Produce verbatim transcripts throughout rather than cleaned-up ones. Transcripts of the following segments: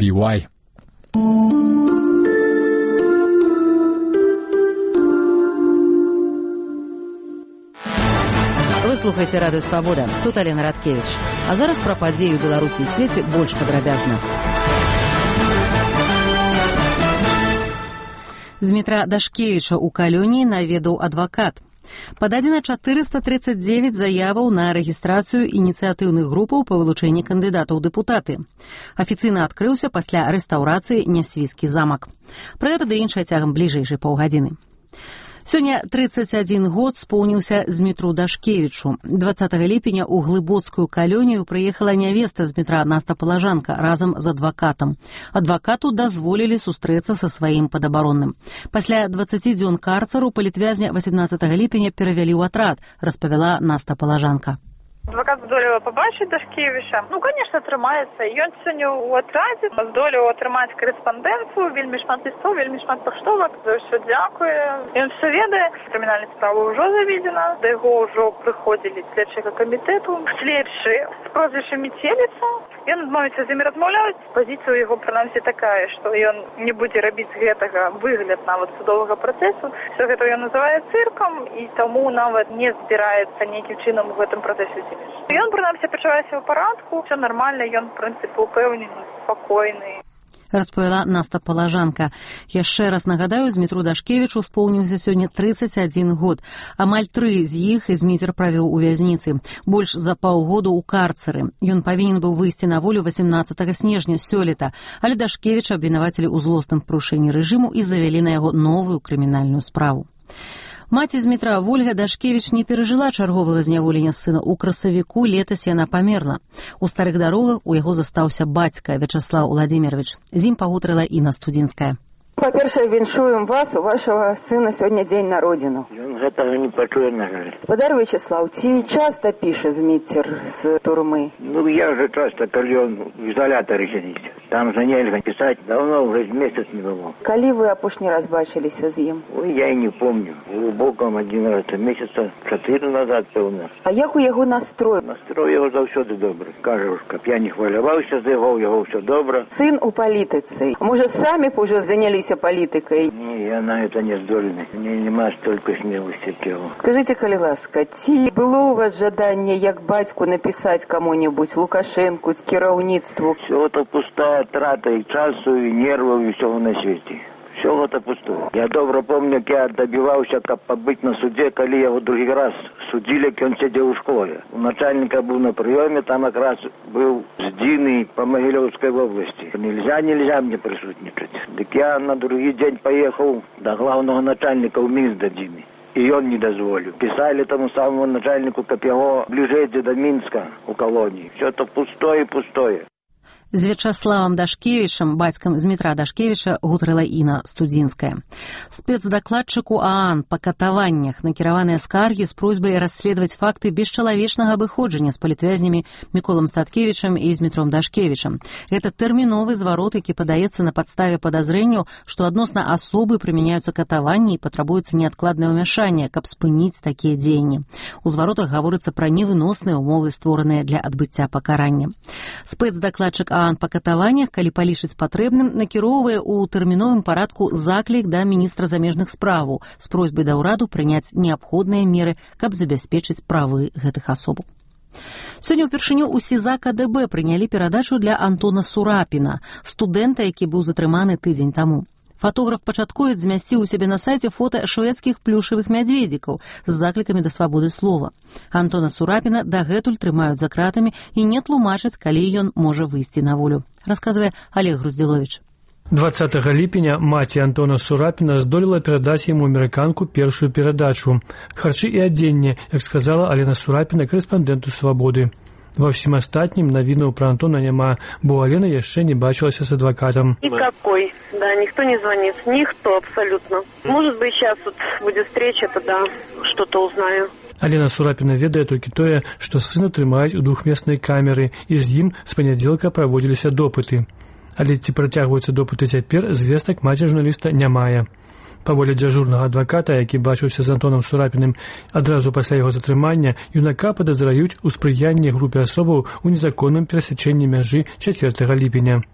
би уай. Вы слухаеце радыё Свабода. Тут Алена Радкевіч. А зараз пра падзеі ў Беларусі і свеце больш падрабязна. Змітра Дашкевіча ў калоніі наведаў адвакат. Пададзена чатырыста трыццаць дзевяць заяваў на рэгістрацыю ініцыятыўных групаў па вылучэнні кандыдатаў ў дэпутаты. Афіцыйна адкрыўся пасля рэстаўрацыі Нясвійскі замак. Пра гэта ды іншае цягам бліжэйшай паўгадзіны. Сёння трыццаць адзін год споўніўся Змітру Дашкевічу. дваццатага ліпеня ў глыбоцкую калонію прыехала нявеста Змітра Настапалажанка разам з адвакатам. Адвакату дазволілі сустрэцца са сваім падабаронным. Пасля дваццаці дзён карцару палітвязня васямнаццатага ліпеня перавялі ў атрад, распавяла Настапалажанка. Адвакат здолеў пабачыць Дашкевіча. Ну, конечно, атрымаецца. Ён сёння ў атрадзе здолеў атрымаць корэспандэнцыю, вельмі шмат лістоў, вельмі шмат паштовак. За ўсё дзякуе. Ён все ведае. Крымінальная справа ўжо заведзена. Да яго ўжо прыходзілі следчага камітэту. Следчы з прозвішчам Метеліца. Ён адмовіцца з імі размаўляць. Пазіцыя ў яго, прынамсі, такая, што ён не будзе рабіць з гэтага выгляд нават судовага працэсу. Все гэта ён называе цыркам, і таму нават не збіраецца нейкім чынам у гэтым працэсе. Ён, прынамсі, пачувае сябе ў парадку, все нармальна, ён, в прынцыпе, упэўнены, спакойны. Распавяла Настапалажанка. Яшчэ раз нагадаю, Змітру Дашкевічу споўніўся сёння трыццаць адзін год. Амаль тры з іх Зміцер правёў у вязніцы. Больш за паўгоду ў карцары. Ён павінен быў выйсці на волю васямнаццатага снежня сёлета, але Дашкевіча абвінавацілі ў злосным парушэнні рэжыму і завялі на яго новую крымінальную справу. Маці Змітра Вольга Дашкевіч не перажыла чарговага зняволення сына. У красавіку летась яна памерла. У старых дарогах у яго застаўся бацька Вячаслаў Уладзімірович. З ім пагутарыла Інна Студзінская. Па-першае, віншуем вас, у вашага сына сёння дзень народзіну. Ён гэтага не пачуе, на жаль. Спадар Вячаслаў, ці часта піша Зміцер з турмы? Ну, я уже часто, калі ён в ізалятары сядзіць. Там же нельга пісаць, давно уже месяц не было. Калі вы апошні раз бачыліся з ім? Ой, я і не помню. Глубоком один раз, месяца чатыры назад, пэўна. А як у яго настрой? Настрой яго заўсёды добры. Кажа, каб я не хваляваўся за яго, у яго ўсё добра. Сын у палітыцы. Можа, самі б уже заняліся палітыкай? Не, я на это не здольны. Мне нема столько смелости к его. Скажите, калі ласка, ці было у вас жаданне, як бацьку напісаць каму-небудзь, Лукашенку, кіраўніцтву? Все это пустая трата и часу, и нервов, и всего на свете. Все это пустое. Я добро помню, как я добивался, как побыть на суде, когда его другий раз судили, как он сидел в школе. У начальника был на приеме, там как раз был Сдиный по Могилевской области. Нельзя, нельзя мне присутствовать. Так я на другой день поехал до главного начальника в Минск до Димы. И он не дозволил. Писали тому самому начальнику, как его ближайший до Минска у колонии. Все это пустое, пустое. З Вячаславам Дашкевічам, бацькам Змітра Дашкевіча, гутарыла Інна Студзінская. Спецдакладчыку ААН па катаваннях накіраваныя скаргі з просьбай расследаваць факты бесчалавечнага абыходжання з палітвязнямі Міколам Статкевічам і Змітром Дашкевічам. Гэта тэрміновы зварот, які падаецца на падставе падазрэнняў, што адносна асобы прымяняюцца катаванні і патрабуецца неадкладнае ўмяшанне, каб спыніць такія дзеянні. У зваротах гаворыцца пра невыносныя ўмовы, створаныя для адбыцця пакарання. Спецдакладчык ААН па катаваннях, калі палічыць патрэбным, накіроўвае ў тэрміновым парадку заклік да міністра замежных справаў з просьбай да ўраду прыняць неабходныя меры, каб забяспечыць правы гэтых асобаў. Сёння ўпершыню ў СІЗА КДБ прынялі перадачу для Антона Сурапіна, студэнта, які быў затрыманы тыдзень таму. Фатограф-пачатковец змясціў у сябе на сайце фота шведскіх плюшавых мядзведзікаў з заклікамі да свабоды слова. Антона Сурапіна дагэтуль трымаюць за кратамі і не тлумачаць, калі ён можа выйсці на волю, расказвае Олег Груздзіловіч. двадцатага ліпеня маці Антона Сурапіна здолела перадаць яму амерыканку першую перадачу. Харчы і адзенне, як сказала Алена Сурапіна, корэспандэнту «Свабоды». Во всем остатнем новинок про Антона нема, бо Алена еще не бачилась с адвокатом. Никакой, да, никто не звонит, никто абсолютно. Может быть, сейчас вот будет встреча, тогда что-то узнаю. Алена Сурапіна ведае толькі тое, што сына трымаюць у двухмеснай камеры, і з ім з панядзелка праводзіліся допыты. Але ці працягваюцца допыты цяпер, звестак маці журналіста не мае. Паводле дзяжурнага адваката, які бачыўся з Антонам Сурапіным адразу пасля яго затрымання, юнака падазраюць у спрыянні групе асобаў у незаконным перасячэнні мяжы чацвёртага ліпеня.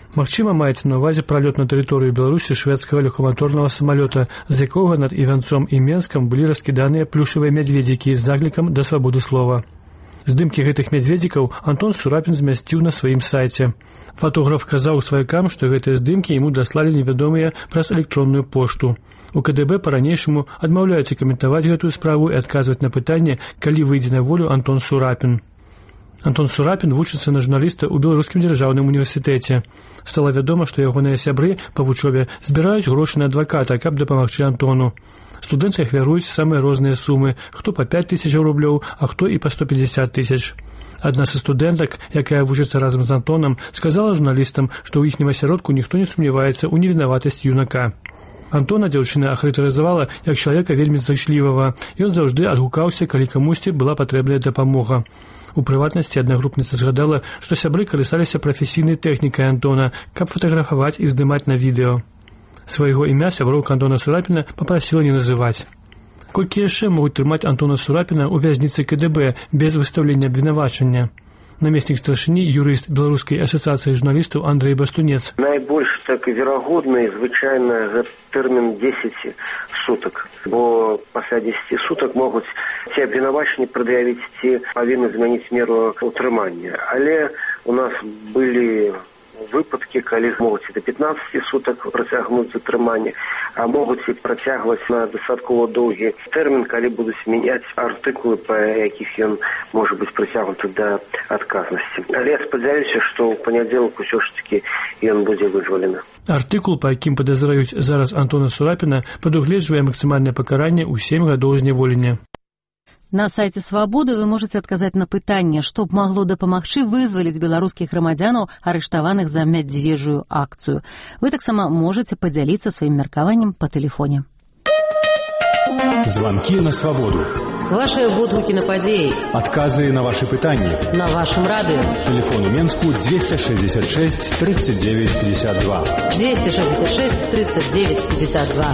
Магчыма, маецца на ўвазе пралёт на тэрыторыю Беларусі шведскага лёгкаматорнага самалёта, з якога над Івянцом і Менскам былі раскіданыя плюшавыя мядзведзікі з заклікам да свабоды слова. Здымкі гэтых мядзведзікаў Антон Сурапін змясціў на сваім сайце. Фатограф казаў сваякам, што гэтыя здымкі яму даслалі невядомыя праз электронную пошту. У ка дэ бэ па-ранейшаму адмаўляюцца каментаваць гэтую справу і адказваць на пытанне, калі выйдзе на волю Антон Сурапін. Антон Сурапін вучыцца на журналіста ў Беларускім дзяржаўным універсітэце. Стала вядома, што ягоныя сябры па вучобе збіраюць грошы на адваката, каб дапамагчы Антону. Студэнты ахвяруюць самыя розныя сумы, хто па пяць тысяч рублёў, а хто і па сто пятьдесят тысяч. Адна са студэнтак, якая вучыцца разам з Антонам, сказала журналістам, што ў іхнім асяродку ніхто не сумняваецца ў невінаватасці юнака. Антона дзяўчына ахарактарызавала як чалавека вельмі зычлівага. Ён заўжды адгукаўся, калі камусьці была патрэбная дапамога. У прыватнасці аднагрупніца згадала, што сябры карысталіся прафесійнай тэхнікай Антона, каб фатаграфаваць і здымаць на відэо. Свайго імя сяброўка Антона Сурапіна папрасіла не называць. Колькі яшчэ могуць трымаць Антона Сурапіна ў вязніцы ка дэ бэ без выстаўлення абвінавачання? Намеснік старшыні, юрыст Беларускай асацыяцыі журналістаў Андрэй Бастунец. Найбольш так верагодна і звычайна гэта тэрмін дзесяць сутак, бо пасля дзесяці сутак могуць ці абвінавачанні прад'явіць, ці павінны змяніць меру ўтрымання. Але у нас былі выпадкі, калі могуць і да пятнаццаці сутак працягнуць затрыманне, а могуць і працягваць на дастаткова доўгі тэрмін, калі будуць мяняць артыкулы, па якіх ён можа быць прыцягнуты да адказнасці. Але я спадзяюся, што ў панядзелак усё ж такі ён будзе вызвалены. Артыкул, па якім падазраюць зараз Антона Сурапіна, прадугледжвае максімальнае пакаранне ў сем гадоў зняволення. На сайце «Свабоды» вы можете адказаць на пытанне, што б магло дапамагчы вызваліць беларускіх грамадзянаў, арыштаваных за мядзвежую акцыю. Вы таксама можете падзяліцца сваім меркаваннем па тэлефоне. Званкі на свабоду. Вашыя водгукі на падзеі. Адказы на вашы пытанні. На вашым радыё. Тэлефон у Менску двести шестьдесят шесть тридцать девять пятьдесят два. двести шестьдесят шесть тридцать девять пятьдесят два.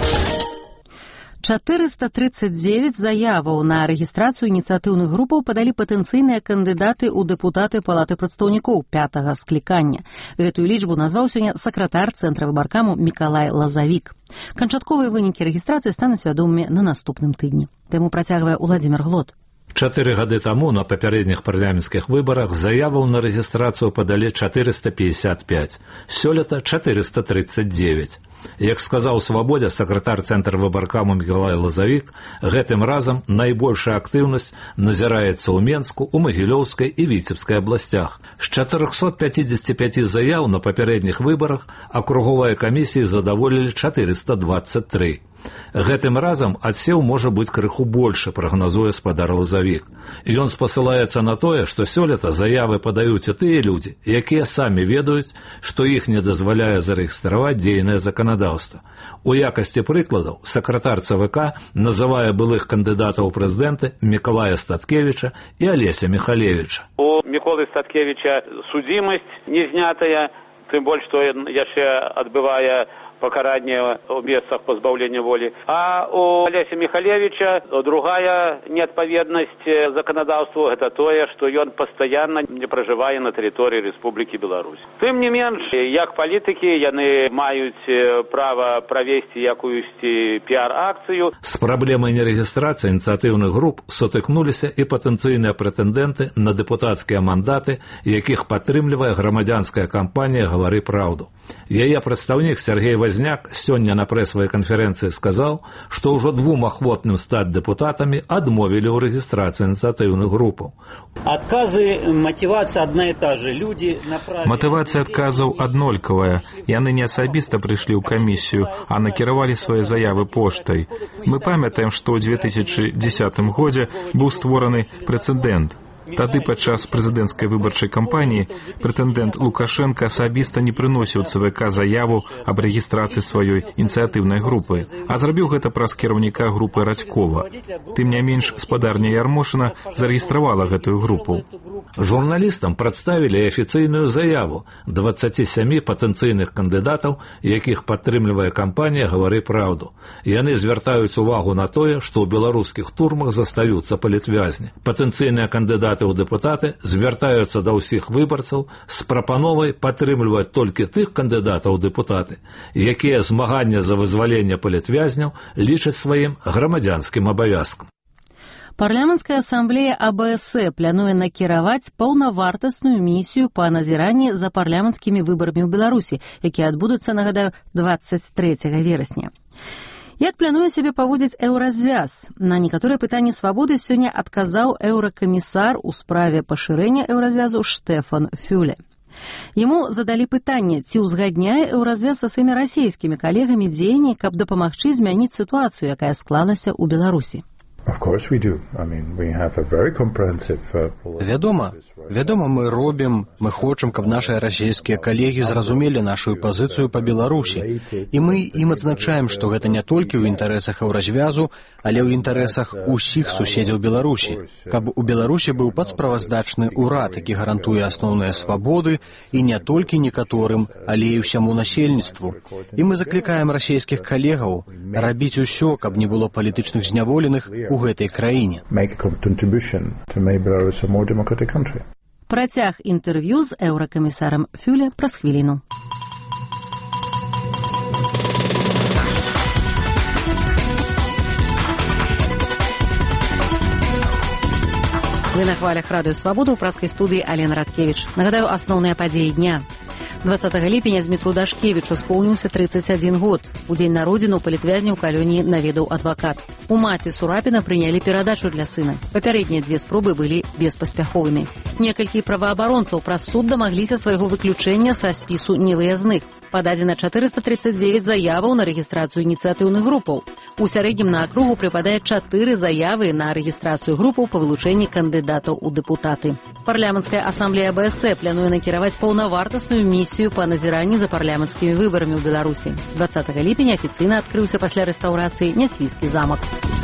чатырыста тридцать девять заяваў на рэгістрацыю ініцыятыўных групаў падалі патэнцыйныя кандыдаты ў дэпутаты Палаты прадстаўнікоў пятага склікання. Гэтую лічбу назваў сёння сакратар цэнтра выбаркаму Мікалай Лазавік. Канчатковыя вынікі рэгістрацыі стануць вядомымі на наступным тыдні. Тэму працягвае Уладзімір Глот. Чатыры гады таму на папярэдніх парламенцкіх выбарах заяваў на рэгістрацыю падалі чатырыста пятьдесят пять, сёлета чатырыста тридцать девять. Як сказаў «Свабодзе» сакратар цэнтра выбаркаму Мікалай Лазавік, гэтым разам найбольшая актыўнасць назіраецца ў Менску, у Магілёўскай і Віцебскай абласцях. З чатырохсот пятидесяти пяти заяў на папярэдніх выбарах акруговыя камісіі задаволілі чатырыста двадцать три. Гэтым разам адсеў можа быць крыху большы, прагназуе спадар Лазавік. Ён спасылаецца на тое, што сёлета заявы падаюць і тыя людзі, якія самі ведаюць, што іх не дазваляе зарэгістраваць дзейнае заканадаўства. У якасці прыкладаў сакратар цэ вэ ка называе былых кандыдатаў у прэзідэнты Мікалая Статкевіча і Алеся Міхалевіча. У Міколы Статкевіча судзімасць не знятая, тым больш, што яшчэ адбывае пакаранне ў месцах пазбаўлення волі. А у Алеся Міхалевіча другая неадпаведнасць заканадаўству – гэта тое, што ён пастаянна не пражывае на тэрыторыі Рэспублікі Беларусь. Тым не менш, як палітыкі, яны маюць права правесці якуюсьці піар-акцыю. З праблемай нерэгістрацыі ініцыятыўных груп сутыкнуліся і патэнцыйныя прэтэндэнты на дэпутацкія мандаты, якіх падтрымлівае грамадзянская кампанія «Гавары праўду». Яе прадстаўнік Сергей Вазняк сёння на прэсавай канферэнцыі сказаў, што ўжо двум ахвотным стаць дэпутатамі адмовілі ў рэгістрацыі ініцыятыўных групаў. Адказы, матывацыя адна і та же. Людзі направілі... Матывацыя адказаў аднолькавая. Яны не асабіста прыйшлі ў камісію, а накіравалі свае заявы поштай. Мы памятаем, што ў две тысячы дзесятым годзе быў створаны прэцэдэнт. Тады падчас прэзідэнцкай выбарчай кампаніі прэтэндэнт Лукашенко асабіста не прыносіў цэ вэ ка заяву аб рэгістрацыі сваёй ініцыятыўнай групы, а зрабіў гэта праз кіраўніка групы Радзькова. Тым не менш, спадарня Ярмошына зарэгістравала гэтую групу. Журналістам прадставілі афіцыйную заяву дваццаці сямі патэнцыйных кандыдатаў, якіх падтрымлівае кампанія «Гавары праўду». Яны звяртаюць увагу на тое, што ў беларускіх турмах застаюцца палітвязні. Патэнцыйныя кандыдаты кандыдаты ў дэпутаты звяртаюцца да ўсіх выбарцаў з прапановай падтрымліваць толькі тых кандыдатаў у дэпутаты, якія змагання за вызваленне палітвязняў лічаць сваім грамадзянскім абавязкам. Парламенская ассамблея А Бэ Эс Э плануе накіраваць паўнавартасную місію па назіранні за парламенцкімі выбарамі ў Беларусі, якія адбудуцца, нагадаю, дваццаць трэцяга верасня. Як плануе сябе паводзіць еўразвяз? На некаторыя пытанні свабоды сёння адказаў еўракамісар у справе пашырэння еўразвязу Штефан Фюле. Яму задалі пытанне, ці ўзгадняе еўразвяз са сваімі расійскімі калегамі дзеянні, каб дапамагчы змяніць сітуацыю, якая склалася ў Беларусі. Вядома, вядома, мы робім, мы хочам, каб нашыя расійскія калегі зразумелі нашу пазіцыю па Беларусі. І мы ім адзначаем, што гэта не толькі ў інтарэсах еўразвязу, але ў інтарэсах усіх суседзяў Беларусі. Каб у Беларусі быў падсправаздачны ўрад, які гарантуе асноўныя свабоды, і не толькі некаторым, але і ўсяму насельніцтву. І мы заклікаем расійскіх калегаў рабіць усё, каб не было палітычных зняволеных у гэтай краіне. Працяг інтэрв'ю з еўракамісарам Фюле праз хвіліну. Вы на хвалях радыё Свабода ў праскай студыі Алена Радкевіч. Нагадаю, асноўныя падзеі дня. дваццатага ліпеня Змітру Дашкевічу споўніўся трыццаць адзін год. У дзень народзіну палітвязня ў калоніі наведаў адвакат. У маці Сурапіна прынялі перадачу для сына. Папярэднія дзве спробы былі беспаспяховымі. Некалькі праваабаронцаў праз суд дамагліся свайго выключэння са спісу невыязных. Пададзена чатырыста трыццаць дзевяць заяваў на рэгістрацыю ініцыятыўных групаў. У сярэднім на акругу прыпадае чатыры заявы на рэгістрацыю групаў па вылучэнні кандыдатаў у дэпутаты. Парламенская ассамблея А Бэ Эс Э плануе накіраваць паўнавартасную місію па назіранні за парламенцкімі выбарамі ў Беларусі. дваццатага ліпеня афіцыйна адкрыўся пасля рэстаўрацыі Нясвійскі замак.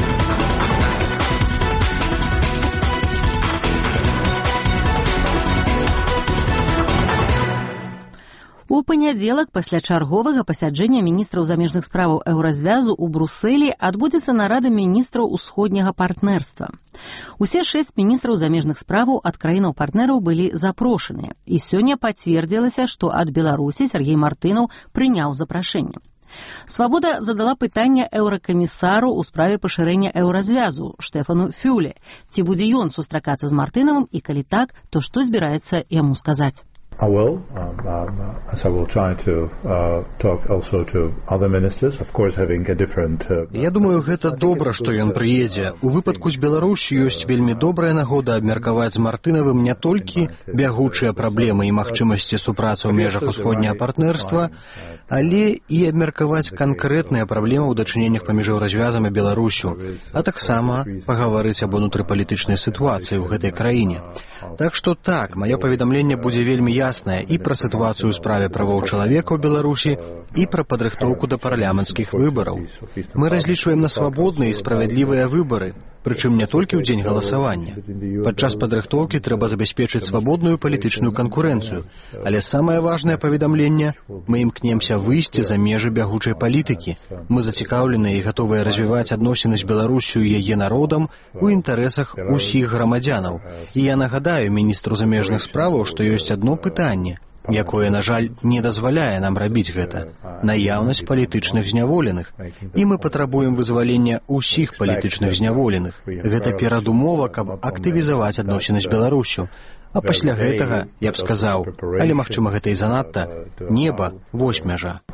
У панядзелак пасля чарговага пасяджэння міністраў замежных справаў еўразвязу ў Брусэлі адбудзецца нарада міністраў усходняга партнерства. Усе шэсць міністраў замежных справаў ад краінаў партнераў былі запрошаныя, і сёння пацвердзілася, што ад Беларусі Сергей Мартынаў прыняў запрашэнне. Свабода задала пытанне еўракамісару ў справе пашырэння еўразвязу Штефану Фюле. Ці будзе ён сустракацца з Мартынавым, і калі так, то што збіраецца яму сказаць? I will, um, um, as I will try to uh, talk also to other ministers, of course, having a different... Uh, Я думаю, гэта добра, што ён прыедзе. У выпадку з Беларусі ёсць вельмі добрая нагода абмеркаваць з Мартынавым не толькі бягучыя праблемы і магчымасці супрацы ў межах усходняга партнерства, але і абмеркаваць канкрэтныя праблемы ў дачыненнях паміж еўразвязам і Беларусю, а таксама пагаварыць аб унутрыпалітычнай сітуацыі ў гэтай краіне. Так што так, маё паведамленне будзе вельмі яснае і пра сітуацыю ў справе правоў чалавека ў Беларусі, і пра падрыхтоўку да парламенцкіх выбараў. Мы разлічваем на свабодныя і справядлівыя выбары, прычым не толькі ў дзень галасавання. Падчас падрыхтоўкі трэба забяспечыць свабодную палітычную канкурэнцыю, але самае важнае паведамленне – мы імкнемся выйсці за межы бягучай палітыкі. Мы зацікаўленыя і гатовыя развіваць адносіны з Беларусю і яе народам у інтарэсах усіх грамадзянаў. І я нагадаю міністру замежных справаў, што ёсць адно пытанне, якое, на жаль, не дазваляе нам рабіць гэта – наяўнасць палітычных зняволеных. І мы патрабуем вызвалення ўсіх палітычных зняволеных. Гэта перадумова, каб актывізаваць адносіны з Беларусю. А пасля гэтага, я б сказаў, але, магчыма, гэта і занадта, неба – вось мяжа.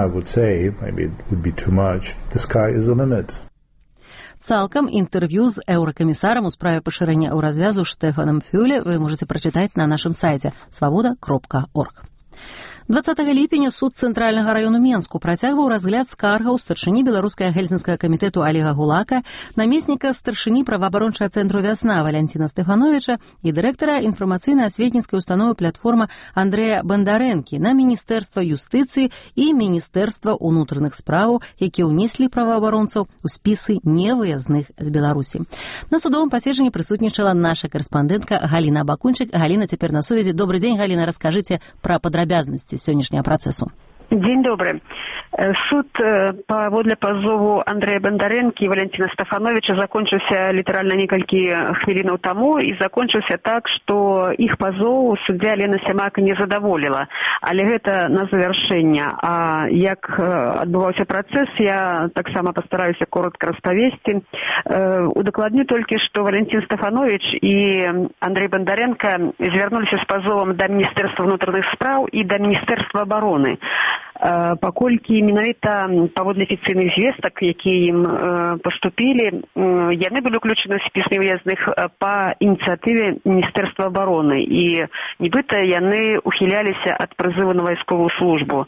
Цалкам інтэрв'ю з еўракамісарам у справе пашырэння еўразвязу Штефаном Фюле вы можете прачытаць на нашым сайце свабода кропка орг. дваццатага ліпеня суд Цэнтральнага раёну Менску працягваў разгляд скаргаў старшыні беларускага гельсінскага камітэту Олега Гулака, намесніка старшыні праваабарончага цэнтру «Вясна» Валянціна Стэфановіча і дырэктара інфармацыйна-асветніцкай установы «Платформа» Андрэя Бандарэнкі на Міністэрства юстыцыі і Міністэрства ўнутраных справаў, якія ўнеслі праваабаронцаў у спісы невыязных з Беларусі. На судовым паседжанні прысутнічала наша карэспандэнтка Галіна Бакунчык. Галіна цяпер на сувязі. Добрый дзень, Галіна, раскажыце пра падрабязнасці сённяшняга працэсу. Дзень добры. Суд паводле пазову Андрэя Бандарэнкі і Валянціна Стафановіча закончыўся літаральна некалькі хвілінаў таму і закончыўся так, што іх пазоў суддзя Лена Сямак не задаволіла. Але гэта на завяршэнне. А як адбываўся працэс, я таксама пастараюся коротка распавесці. Удакладню толькі, што Валянцін Стафановіч і Андрэй Бандарэнка звярнуліся з пазовам да Міністэрства ўнутраных спраў і да Міністэрства абароны. Паколькі менавіта паводле афіцыйных звестак, якія ім паступілі, яны былі ўключаны ў спіс невыязных па ініцыятыве Міністэрства абароны і нібыта яны ухіляліся ад прызыву на вайсковую службу.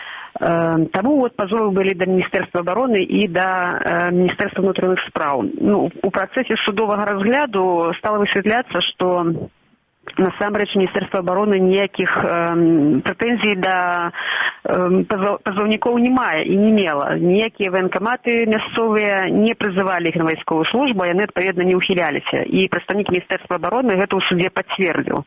Таму вот пазовы былі да Міністэрства абароны і да Міністэрства ўнутраных спраў. Ну, у працэсе судовага разгляду стала высвятляцца, што насамрэч Міністэрства абароны ніякіх э, прэтэнзій да э, пазоўнікоў не мае і не мела. Ніякія ваенкаматы мясцовыя не прызывалі іх на вайсковую службу, яны адпаведна не ўхіляліся. І прадстаўнік Міністэрства абароны гэта ў судзе пацвердзіў.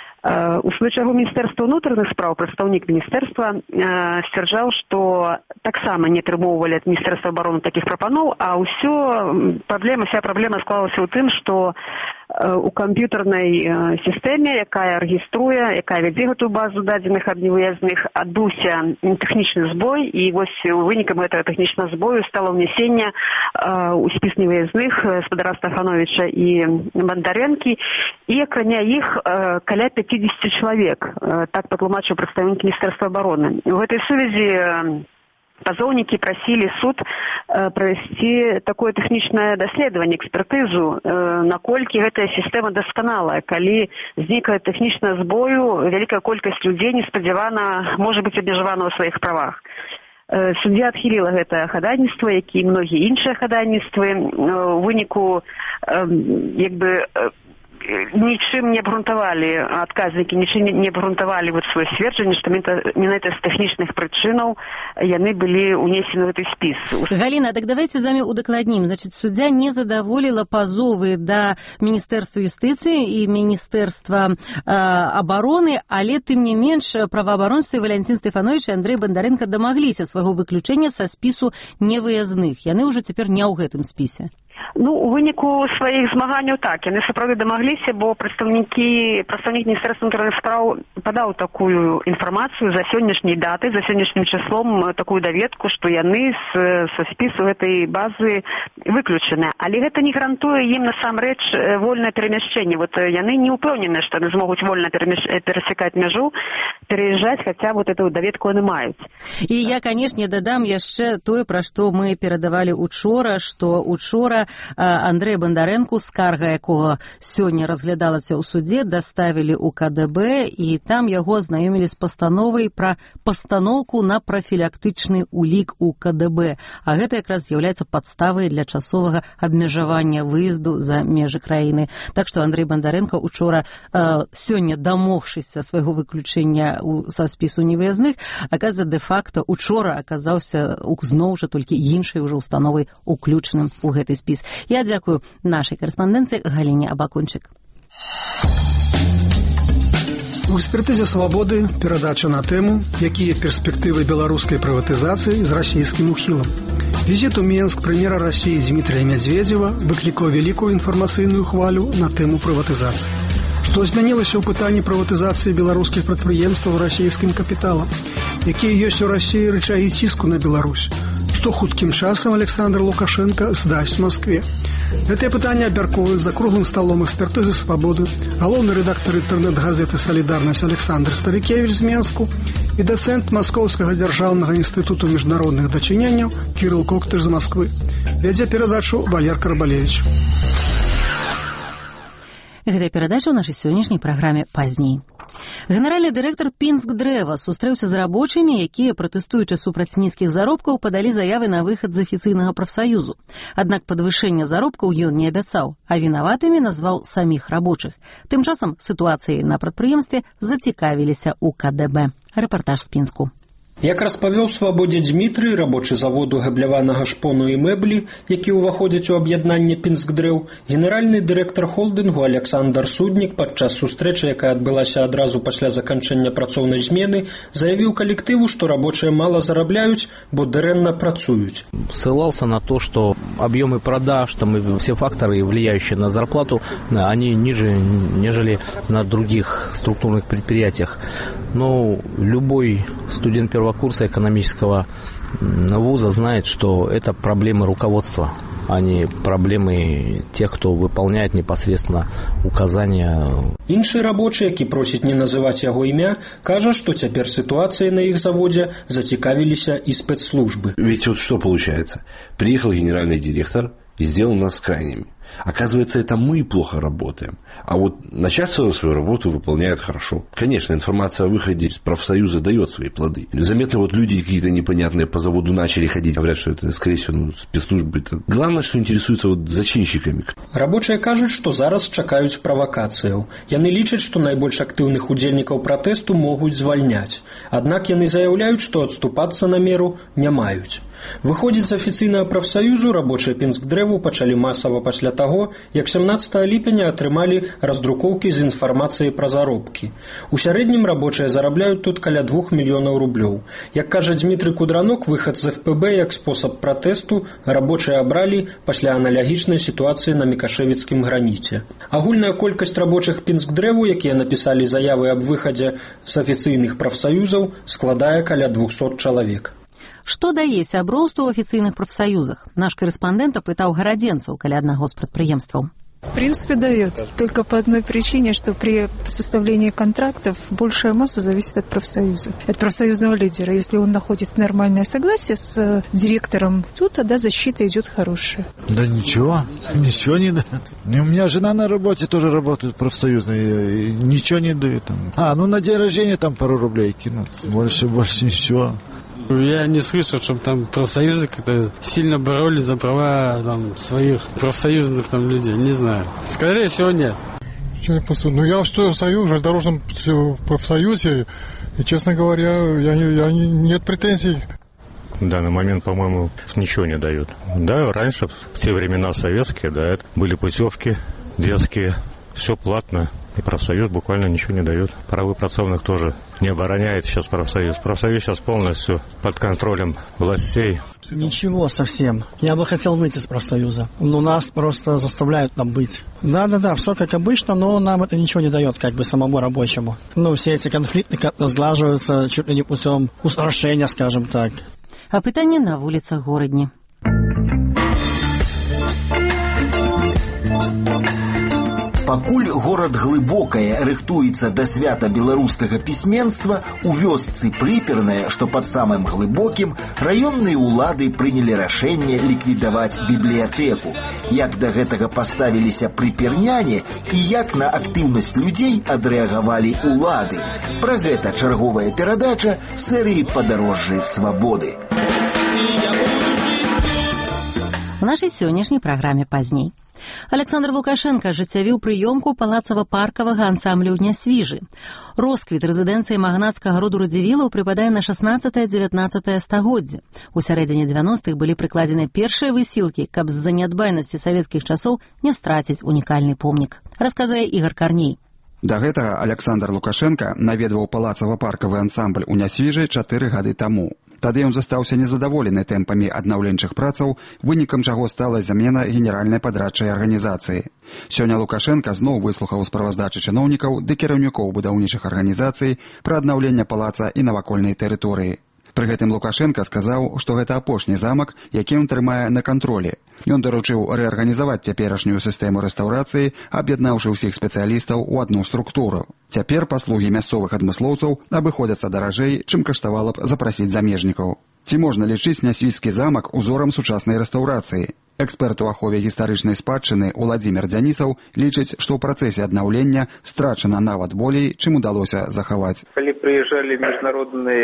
У сваю чаргу Міністэрства ўнутраных спраў прадстаўнік міністэрства сцвярджаў, што таксама не атрымоўвалі ад Міністэрства абароны такіх прапаноў, а ўсё праблема, вся праблема склалася ў тым, што у камп'ютарнай сістэме, якая рэгіструе, якая вядзе гэтую базу дадзеных аб невыязных, адбыўся тэхнічны збой, і вось вынікам гэтага тэхнічнага збою стала ўнясенне ў спіс невыязных спадара Стафановіча і Бандарэнкі, і акрамя іх каля пяцьдзесят чалавек, так патлумачыў прадстаўнік Міністэрства абароны. У гэтай сувязі пазоўнікі прасілі суд правесці такое тэхнічнае даследаванне, экспертызу, наколькі гэтая сістэма дасканалая, калі знікае тэхнічна збою, вялікая колькасць людзей неспадзявана можа быць абмежавана ў сваіх правах. Суддзя адхіліла гэтае хадайніцтва, як і многія іншыя хадайніцтвы. У выніку як бы нічым не абгрунтавалі адказнікі, нічым не абгрунтавалі вот свое сцверджанне, што менавіта з тэхнічных прычынаў яны былі ўнесены ў гэты спіс. Галина, так давайте з вами удакладнім. Значит, суддзя не задаволіла пазовы да Міністэрства юстыцыі і Міністэрства э, абароны, але тым не менш праваабаронцы Валянцін Стафановіч і Андрэй Бандарэнка дамагліся свайго выключэння са спісу невыязных. Яны ўжо цяпер не ў гэтым спісе. Ну, у выніку сваіх змаганняў так, яны сапраўды дамагліся, бо прадстаўнікі прадстаўнік Міністэрства ўнутраных спраў падаў такую інфармацыю за сённяшняй датай, за сённяшнім числом, такую даведку, што яны з, са спісу гэтай базы выключаны. Але гэта не гарантуе ім насамрэч вольнае перамяшчэнне. Вот яны не ўпэўнены, што яны змогуць вольна перасекаць мяжу, пераязджаць, хаця вот эту даведку яны маюць. І я, канешне, дадам яшчэ тое, пра што мы перадавалі учора, што учора Андрэя Бандарэнку, скарга якога сёння разглядалася ў судзе, даставілі ў ка дэ бэ, і там яго азнаёмілі з пастановай пра пастаноўку на прафілактычны улік у ка дэ бэ. А гэта якраз з'яўляецца падставай для часовага абмежавання выезду за межы краіны. Так што Андрэй Бандарэнка учора, э, сёння дамогшыся свайго выключэння ў, са спісу невыязных, аказа дэ-факта учора аказаўся зноў жа толькі іншай ужо установай уключаным у гэты спіс. Я дзякую нашай карэспандэнцыі Галіне Абакунчык. У экспертызе «Свабоды» перадача на тэму, якія перспектывы беларускай прыватызацыі з расійскім ухілам. Візіт у Менск прэм'ера Расіі Дмітрия Медведева выклікаў вялікую інфармацыйную хвалю на тэму прыватызацыі. Што змянілася ў пытанні прыватызацыі беларускіх прадпрыемстваў расійскім капіталам? Якія ёсць у Расіі рычагі ціску на Беларусь? Што хуткім часам Александр Лукашенко здасць Москве? Гэтыя пытанні абмяркоўваюць за круглым сталом экспертызы «Свабоды», галоўны рэдактар інтэрнэт-газеты «Салідарнасць» Александр Старыкевіч з Менску і дацэнт Маскоўскага дзяржаўнага інстытуту міжнародных дачыненняў Кірыл Коктыш з Москвы. Вядзе перадачу Валер Карбалевич. Гэтая перадача ў нашай сённяшняй праграме пазней. Генеральны дырэктар Пінск-Дрэва сустрэўся з рабочымі, якія, пратэстуючы супраць нізкіх заробкаў, падалі заявы на выхад з афіцыйнага прафсаюзу. Аднак падвышэння заробкаў ён не абяцаў, а вінаватымі назваў саміх рабочых. Тым часам сітуацыяй на прадпрыемстве зацікавіліся ў ка дэ бэ. Рэпартаж з Пінску. Як распавёў Свабодзе Дзмітрый, рабочы заводу габляванага шпону і мэблі, які ўваходзяць у аб'яднанне Пінскдрэў, генеральны дырэктар холдынгу Александр Суднік падчас сустрэчы, якая адбылася адразу пасля заканчэння працоўнай змены, заявіў калектыву, што рабочыя мала зарабляюць, бо дрэнна працуюць. Ссылался на то, что объемы продаж, там и все факторы, влияющие на зарплату, они ниже, нежели на других структурных предприятиях. Но любой студент первого курса экономического вуза знает, что это проблемы руководства, а не проблемы тех, кто выполняет непосредственно указания. Іншы рабочы, які просіць не называць яго імя, кажа, што цяпер ситуацией на их заводе зацікавіліся и спецслужбы. Ведь вот что получается? Приехал генеральный директор и сделал нас крайними. Оказывается, это мы плохо работаем. А вот начальство свою работу выполняет хорошо. Конечно, информация о выходе из профсоюза дает свои плоды. Заметно, вот люди какие-то непонятные по заводу начали ходить. Говорят, что это, скорее всего, ну, спецслужбы. Это... Главное, что интересуется вот зачинщиками. Рабочие кажут, что зараз чакаюць правокацыяў. Яны лічаць, что найбольш актыўных удзельнікаў пратэсту могуць звальняць. Аднак яны заяўляюць, что адступацца на меру не маюць. Выходзіць з афіцыйнага прафсаюзу рабочыя Пінскдрэву пачалі масава пасля таго, як сямнаццатага ліпеня атрымалі раздрукоўкі з інфармацыяй пра заробкі. У сярэднім рабочыя зарабляюць тут каля двух мільёнаў рублёў. Як кажа Дзмітрый Кудранок, выхад з эф пэ бэ як спосаб пратэсту рабочыя абралі пасля аналагічнай сітуацыі на Мікашэвіцкім граніце. Агульная колькасць рабочых Пінскдрэву, якія напісалі заявы аб выхадзе з афіцыйных прафсаюзаў, складае каля двухсот чалавек. Што дае сяброўству ў афіцыйных прафсаюзах? Наш карэспандэнт апытаў гарадзенцаў каля аднаго з прадпрыемстваў. В принципе, дает. Только по одной причине, что при составлении контрактов большая масса зависит от профсоюза, от профсоюзного лидера. Если он находит нормальное согласие с директором, то тогда защита идет хорошая. Да ничего, ничего не дает. У меня жена на работе тоже работает профсоюзной, ничего не дает. А, ну на день рождения там пару рублей кинут. Больше, больше ничего. Я не слышал, чтобы там профсоюзы как-то сильно боролись за права там, своих профсоюзных там, людей. Не знаю. Скорее всего, нет. Ну, я что, в железнодорожном профсоюзе, и, честно говоря, я, я, нет претензий. В данный момент, по-моему, ничего не дают. Да, раньше, в те времена советские, да, были путевки детские, все платно. И профсоюз буквально ничего не дает. Правы працовных тоже не обороняет сейчас профсоюз. Профсоюз сейчас полностью под контролем властей. Ничего совсем. Я бы хотел выйти из профсоюза. Но нас просто заставляют там быть. Да-да-да, все как обычно, но нам это ничего не дает, как бы самому рабочему. Ну, все эти конфликты как-то сглаживаются чуть ли не путем устрашения, скажем так. Апытанне на вуліцах горадні. Пакуль горад глыбокае рыхтуецца да свята беларускага пісьменства, у вёсцы Прыпернае, што пад самым глыбокім, раённыя ўлады прынялі рашэнне ліквідаваць бібліятэку. Як да гэтага паставіліся прыперняне і як на актыўнасць людзей адрэагавалі ўлады. Пра гэта чарговая перадача серыі «Падарожжы свабоды». У нашай сённяшняй праграме пазней. Александр Лукашенко ажыццявіў прыёмку палацава-паркавага ансамблю «Нясвіжы». Росквіт рэзідэнцыі магнацкага роду Радзівілаў прыпадае на шаснаццатае-дзевятнаццатае стагоддзе. У сярэдзіне дзевяностых былі прыкладзены першыя высілкі, каб з-за нядбайнасці савецкіх часоў не страціць унікальны помнік. Расказвае Ігор Карней. Да гэтага Александр Лукашенко наведваў палацава-паркавы ансамбль у Нясвіжы чатыры гады таму. Тады ён застаўся незадаволены тэмпамі аднаўленчых працаў, вынікам чаго стала замена генеральнай падрадчай арганізацыі. Сёння Лукашенко зноў выслухаў справаздачы чыноўнікаў ды кіраўнікоў будаўнічых арганізацый пра аднаўленне палаца і навакольнай тэрыторыі. Пры гэтым Лукашенко сказаў, што гэта апошні замак, які ён трымае на кантролі. Ён даручыў рэарганізаваць цяперашнюю сістэму рэстаўрацыі, аб'яднаўшы ўсіх спецыялістаў у адну структуру. Цяпер паслугі мясцовых адмыслоўцаў абыходзяцца даражэй, чым каштавала б запрасіць замежнікаў. Ці можна лічыць Нясвіжскі замак узорам сучаснай рэстаўрацыі? Эксперт у ахове гістарычнай спадчыны Уладзімір Дзянісаў лічыць, што ў працэсе аднаўлення страчана нават болей, чым удалося захаваць. Калі прыязджалі міжнародныя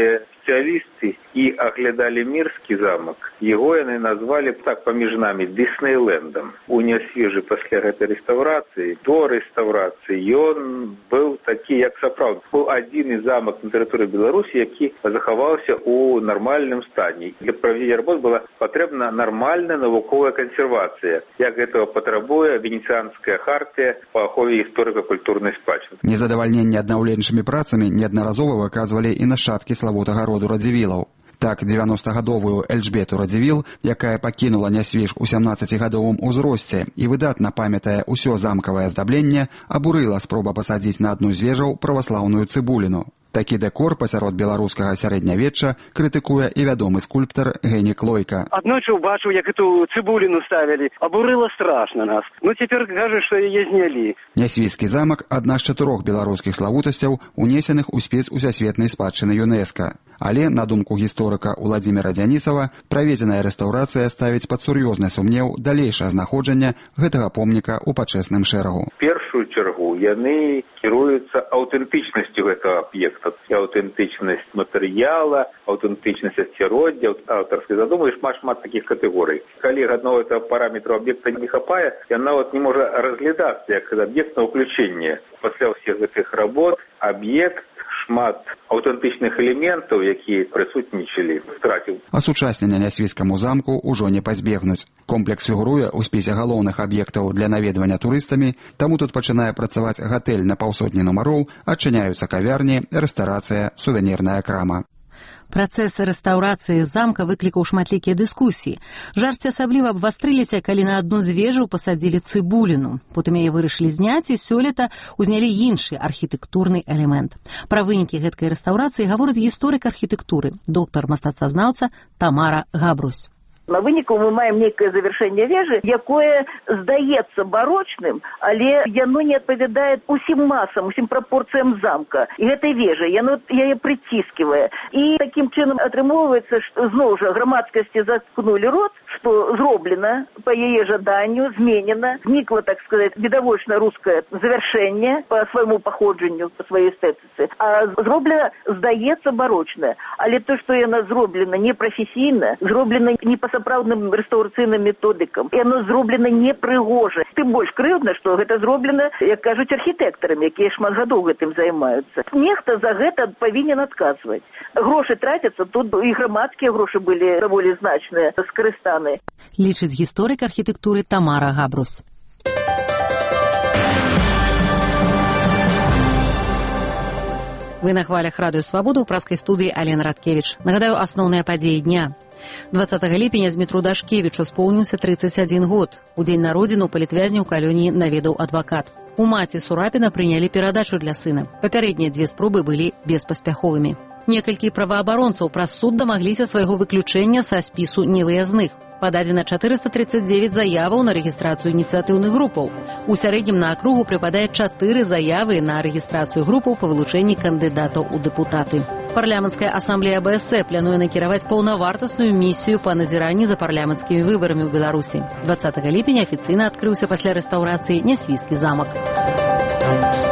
спецыялісты і аглядалі мірскі замак, яго яны назвалі так паміж намі Дыснейлендам. У Нясвіжы пасля гэтай рэстаўрацыі, до рэстаўрацыі ён быў такі, як сапраўды. Быў адзіны замак на тэрыторыі Беларусі, які захаваўся ў нармальным стане. Для правядзення работ была патрэбна нармальная навуковая кансервацыя, як гэтага патрабуе Венецыянская хартія па ахове гісторыка-культурнай спадчыны. Незадавальненне аднаўленчымі працамі неаднаразова выказвалі і нашчадкі славутага роду Радзівілаў. Так, дзевяностагадовую Эльжбету Радзівіл, якая пакінула Нясвіж у сямнаццацігадовым узросце і выдатна памятае ўсё замкавае аздабленне, абурыла спроба пасадзіць на адну з вежаў праваслаўную цыбуліну. Такі дэкор пасярод беларускага сярэднявечча крытыкуе і вядомы скульптар Генік Лойка. Аднойчы ўбачыў, як эту цыбуліну ставілі, абурыла страшна нас. Ну цяпер кажуць, што яе знялі. Нясвіжскі замак адна з чатырох беларускіх славутасцяў, унесеных у спіс усесветнай спадчыны ЮНЕСКА. Але, на думку гісторыка Уладзіміра Дзянісава, праведзеная рэстаўрацыя ставіць пад сур'ёзны сумнеў далейшае знаходжанне гэтага помніка ў пачэсным шэрагу. В першую чаргу яны кіруюцца аўтэнтычнасцю гэтага аб'екта. Аўтэнтычнасць матэрыяла, аўтэнтычнасць асцяроддзя, аўтарскай задумы і шмат-шмат такіх катэгорый. Калі аднаго этого параметру аб'екта не хапае, ён нават не можа разглядацца як аб'ект на ўключэнне. Пасля ўсіх гэтых работ аб'ект шмат аўтэнтычных элементаў, якія прысутнічалі, страціў. Асучаснення Нясвіжскаму замку ўжо не пазбегнуць. Комплекс фігуруе ў спісе галоўных аб'ектаў для наведвання турыстамі, таму тут пачынае працаваць гатэль на паўсотні нумароў, адчыняюцца кавярні, рэстарацыя, сувенірная крама. Працэс рэстаўрацыі замка выклікаў шматлікія дыскусіі. Жарсці асабліва абвастрыліся, калі на адну з вежаў пасадзілі цыбуліну. Потым яе вырашылі зняць і сёлета ўзнялі іншы архітэктурны элемент. Пра вынікі гэткай рэстаўрацыі гаворыць гісторык архітэктуры, доктар мастацтвазнаўца Тамара Габрусь. На выніку мы маем нейкае завяршэнне вежы, якое здаецца барочным, але яно не адпавядае усім масам, усім прапорцыям замка. І гэтай вежы, яно яе прыцісківае. І такім чынам атрымоўваецца, што зноў жа грамадскасці заткнулі рот, што зроблена па яе жаданню, зменена, знікла, так сказаць, відавочна рускае завяршэнне па свайму паходжанню, па сваёй эстэтыцы. А зроблена, здаецца, барочнае. Але то, што яна зроблена непрафесійна, зроблена не па сапраўдным рэстаўрацыйным методыкам. І оно зроблена непрыгожа. Тым больш крыўдна, што гэта зроблена, як кажуць, архітэктарамі, якія шмат гадоў гэтым займаюцца. Нехта за гэта павінен адказваць. Грошы трацяцца, тут і грамадскія грошы былі даволі значныя, скарыстаны. Лічыць гісторык архітэктуры Тамара Габрусь. Вы на хвалях радыё Свабода ў праскай студыі Алена Радкевіч. Нагадаю, асноўныя падзеі дня. дваццатага ліпеня Змітру Дашкевічу споўніўся трыццаць адзін год. У дзень народзіну палітвязня ў калоніі наведаў адвакат. У маці Сурапіна прынялі перадачу для сына. Папярэднія дзве спробы былі беспаспяховымі. Некалькі праваабаронцаў праз суд дамагліся свайго выключэння са спісу невыязных. Пададзена чатырыста трыццаць дзевяць заяваў на рэгістрацыю ініцыятыўных групаў. У сярэднім на акругу прыпадае чатыры заявы на рэгістрацыю групаў па вылучэнні кандыдатаў у дэпутаты. Парламенцкая асамблея БСЭ плануе накіраваць паўнавартасную місію па назіранні за парламенцкімі выбарамі ў Беларусі. дваццатага ліпеня афіцыйна адкрыўся пасля рэстаўрацыі Нясвіжскі замак.